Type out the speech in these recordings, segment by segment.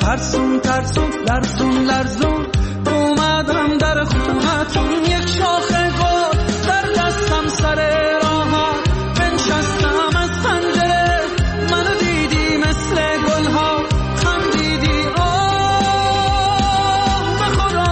ترسون ترسون لرزون لرزون اومدم در خونتون، یک شاخه گل در دستم سر راهت بنشستم از پنجره، منو دیدی مثل گلها خندیدی آه به خدا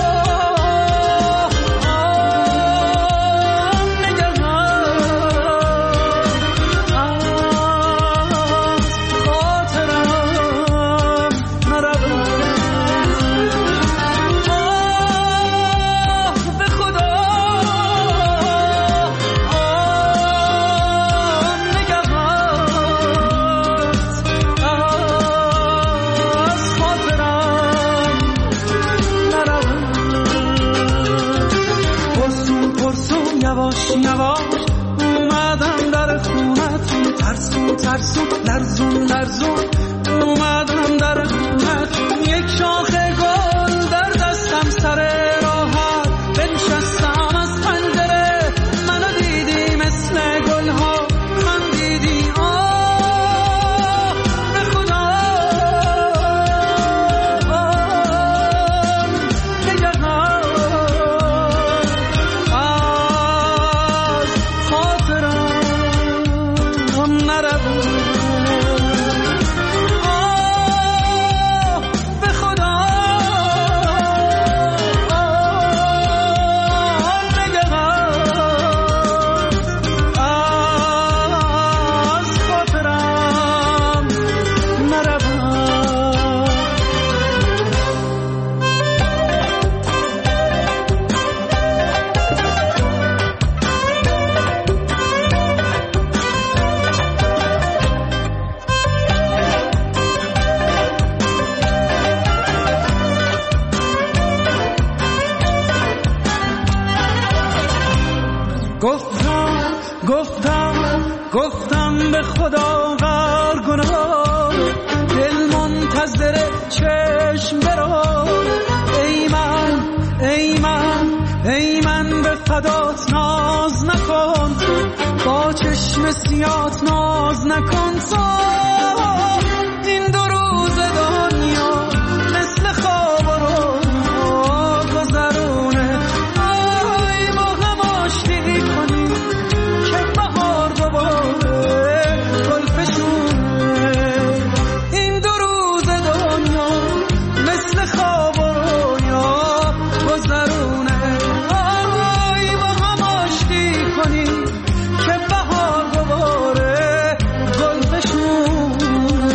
یواش اومدم در خونتون، ترسون ترسون لرزون لرزون اومدم در خونتون، یک شاخه گل در دستم سر راحت بنشستم از پنجره، منو دیدی مثل گلها خندیدی آه به خدا گفتم به خدا غر گناه، دل منتظر چشم برو، ای من به فدات ناز نکن، با چشم سیات ناز نکن، تو این دو روز دنیا مثل خواب رو گذرونه، آی با هم آشتی کنی که بهار دوباره گل فشونه، این دو روز دنیا مثل خواب رویا گذرونه، آی با هم آشتی کنی که بهار دوباره گل فشونه.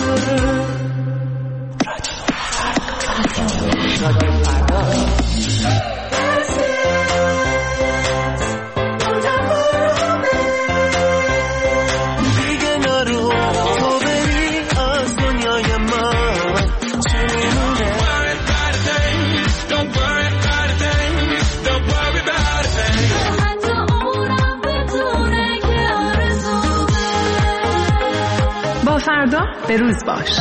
فردا به روز باش.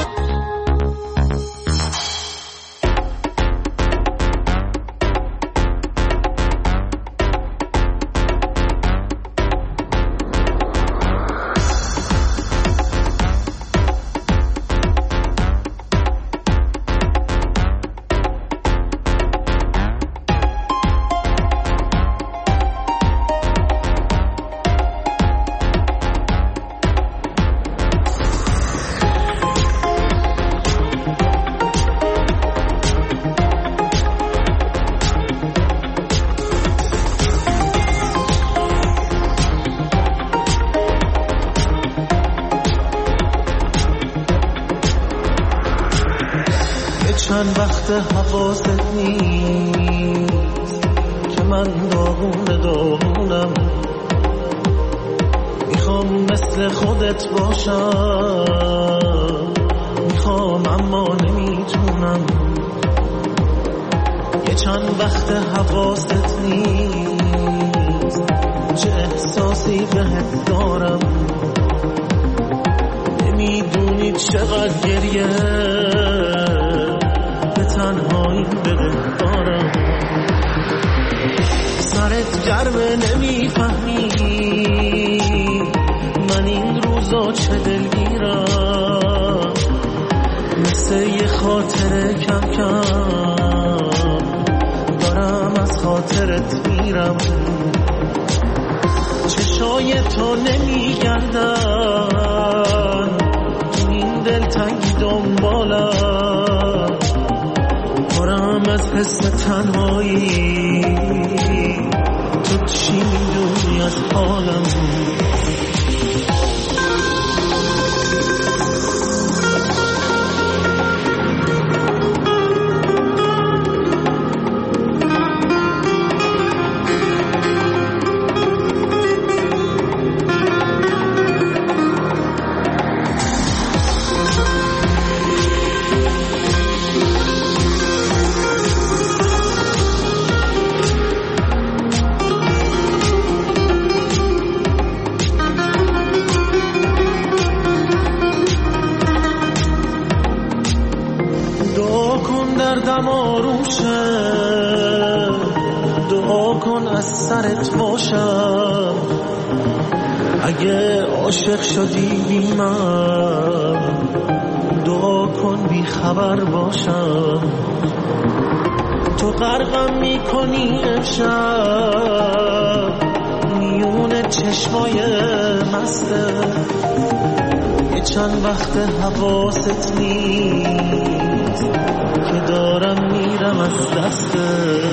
چند وقت حواست نیست که من داغونم، میخوام مثل خودت باشم، میخوام اما نمیتونم، یه چند وقت حواست نیست چه احساسی بهت دارم، نمیدونی چقدر گریه تنهایی بده دارم، سرت گرمه نمیفهمی من این روزا چه دلگیرم، مثل واسه یه خاطر کم کم دارم از خاطرت میرم، چشای تو نمیگردن تو این دلتنگی دنبالم، پرم از حس تنهایی، تو چی میدونی از حالم؟ دعا کن از سرت باشم، اگه عاشق شدی بی من دعا کن بی خبر باشم، تو غرقم میکنی امشب میون چشمای مسته، یه چند وقت حواست نیست که دارم میرم از دسته.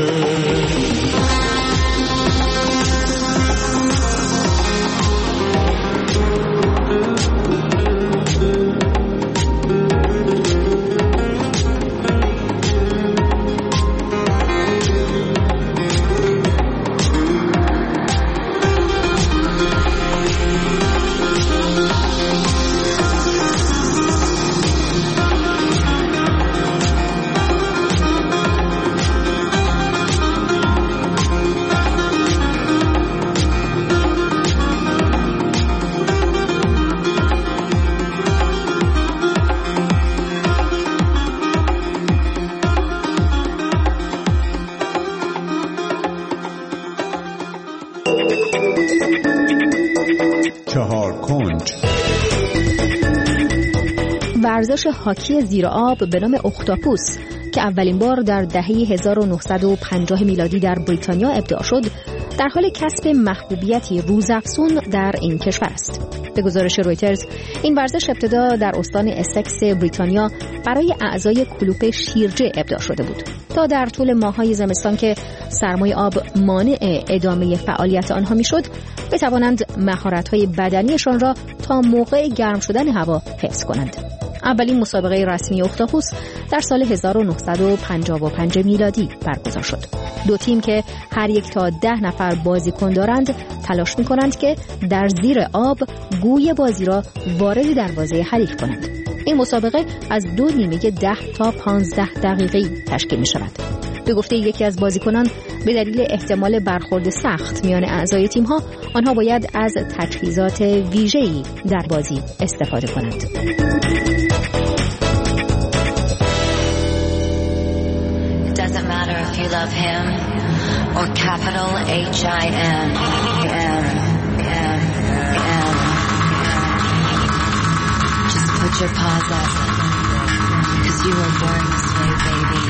ورزش هاکی زیر آب به نام اختاپوس که اولین بار در دهه 1950 میلادی در بریتانیا ابداع شد، در حال کسب محبوبیتی روزافزون در این کشور است. به گزارش رویترز، این ورزش ابتدا در استان اسکس بریتانیا برای اعضای کلوپ شیرجه ابداع شده بود تا در طول ماه‌های زمستان که سرمای آب مانع ادامه فعالیت آنها میشد، بتوانند مهارت‌های بدنیشان را تا موقع گرم شدن هوا حفظ کنند. اولین مسابقه رسمی اختاپوس در سال 1955 میلادی برگزار شد. دو تیم که هر یک تا 10 نفر بازیکن دارند تلاش می‌کنند که در زیر آب گوی بازی را وارد دروازه حریف کنند. این مسابقه از 2 نیمه 10 تا 15 دقیقه‌ای تشکیل می‌شود. به گفته یکی از بازیکنان، به دلیل احتمال برخورد سخت میان اعضای تیم‌ها، آنها باید از تجهیزات ویژه‌ای در بازی استفاده کنند. Doesn't matter if you love him or capital H-I-M. Just put your paws up, 'cause you were born this way, baby.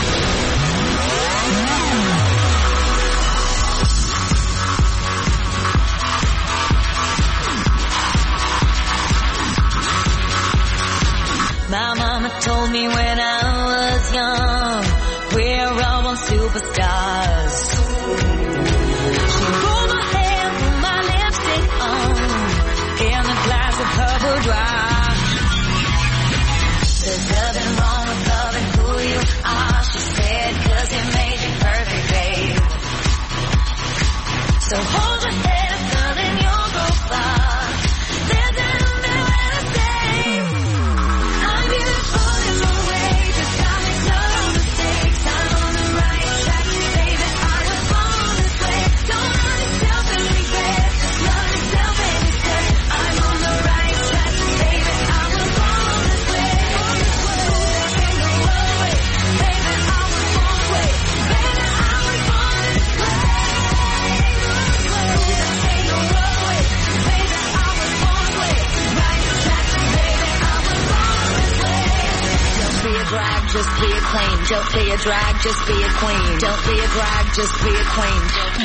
My mama told me when I was young, we're all superstars. She rolled my hair, put my lipstick on, in a glass of her boudoir. There's nothing wrong with loving who you are, she said, 'cause it made you perfect, babe. So hold your head up, girl, and you'll go far. There's nothing to say. I'm beautiful in my way. drag, just be a queen. Don't be a drag, just be a queen. Don't be a drag, just be a queen.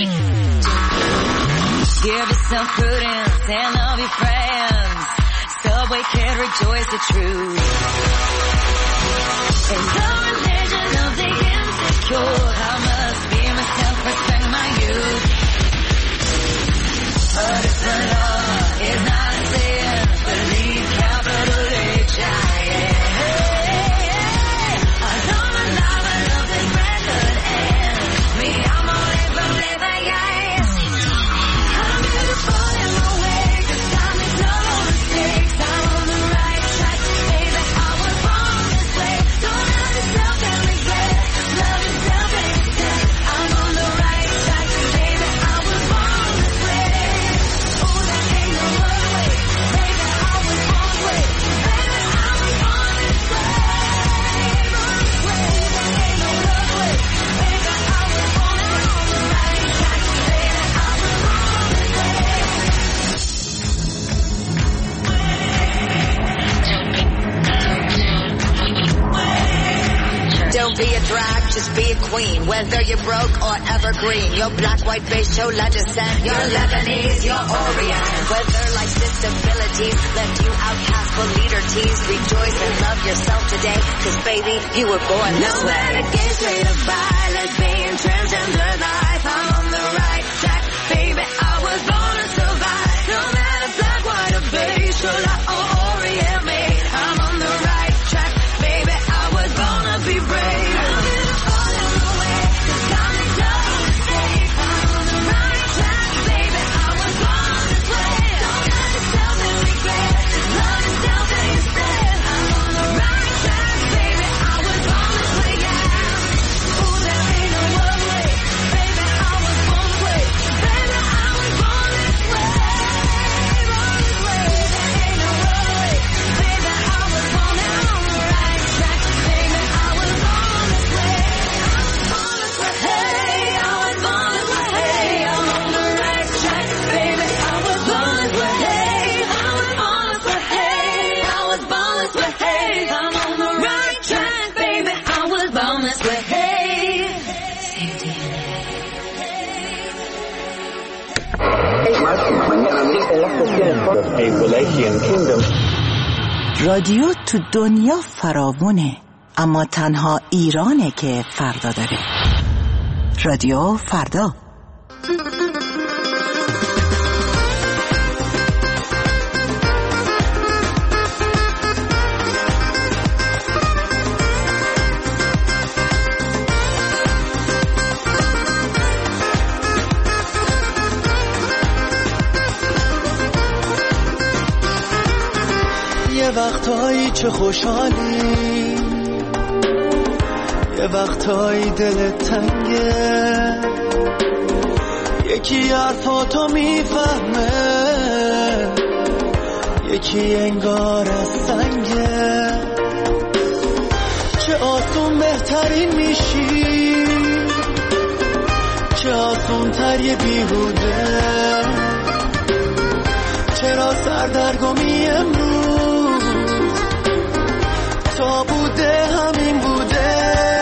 Give yourself prudence and love your friends. Subway kid, rejoice the truth. In the religion of the insecure, I must be myself, respect my youth. A different law is not a sin. Believe capital H-I-N. I don't allow my love and breath could end. Me, I'm all in from living, yes. I'm beautiful in my way, 'cause I make no mistakes. I'm on the right track, baby, I was born this way. Don't love yourself and regret, love yourself and accept. I'm on the right track, baby, I was born this way. Oh, there ain't no other way, baby, I was born this way. Baby, I was born this way. There ain't no other way, baby, I was born this way. On the right track, baby, I was born this way. Don't be a drag, just be a queen. Whether you're broke or evergreen, your black, white, beige, chola descent, you're Lebanese, you're Orient. Whether life's disabilities left you outcast for leader teased, rejoice and love yourself today, 'cause baby, you were born this way. No matter gay, straight or bi, lesbian, transgender life, I'm on the right track, baby, I was born to survive. No matter black, white or beige, chola or Orient, mate, I'm on the right track, baby, I was born to be brave. I'm beautiful in my way, 'cause I make no mistakes. I'm on the right track, baby, I was born this way. Don't love yourself and regret, love yourself and instead. I'm on the right track, baby, I was born this way, yeah. Ooh, there ain't no other way, baby, I was born this way. Baby, I was born this way, born this way. There ain't no other way, baby, I was born this way. On the right track, baby, I was born this way. I was born this way, hey, I was born this way, hey. I'm on the right track, baby, I was born this way, hey. I was born this way, hey, I was born this way, hey. I'm on the right track, baby, I was born this way, hey. Same DNA. رادیو تو دنیا فراوونه، اما تنها ایرانه که فردا داره. رادیو فردا. یه وقتایی چه خوشحالی، یه وقتایی دلت تنگه، یکی حرفاتو میفهمه، یکی انگار از سنگه. چه آسون بهترین میشی، چه آسون تر یه بیهوده. چرا سردرگمی امروز تا بوده همین بوده.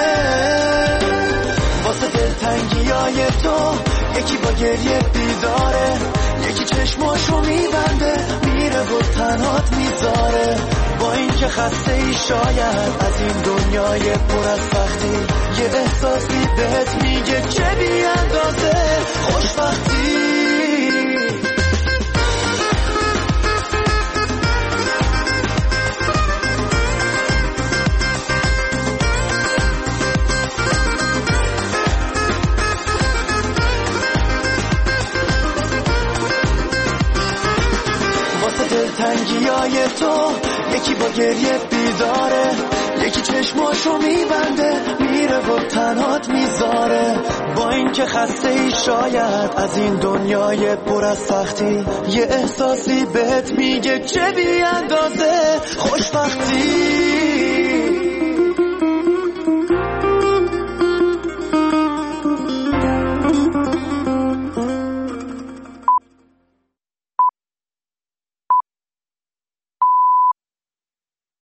واسه دلتنگیای تو یکی با گریه بیداره، یکی چشماشو میبنده میره و تنهات میذاره. با اینکه خسته ای شاید از این دنیای پر از سختی، یه احساسی بهت میگه چه بی اندازه خوشبختی. دلتنگیای تو یکی با گریه بیداره، یکی چشماشو میبنده میره و تنهات میذاره. با اینکه خسته ای شاید از این دنیای پر از سختی، یه احساسی بهت میگه چه بی اندازه خوشبختی.